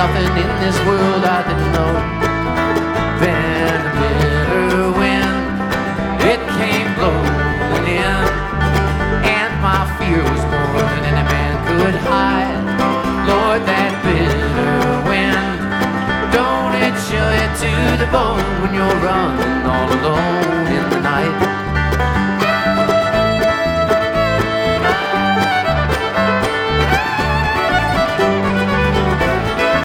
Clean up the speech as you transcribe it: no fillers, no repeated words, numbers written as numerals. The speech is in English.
nothing in this world I didn't know. Then a bitter wind, it came blowing in, and my fear was more than any man could hide. Lord, that bitter wind, don't it chill you to the bone when you're running all alone?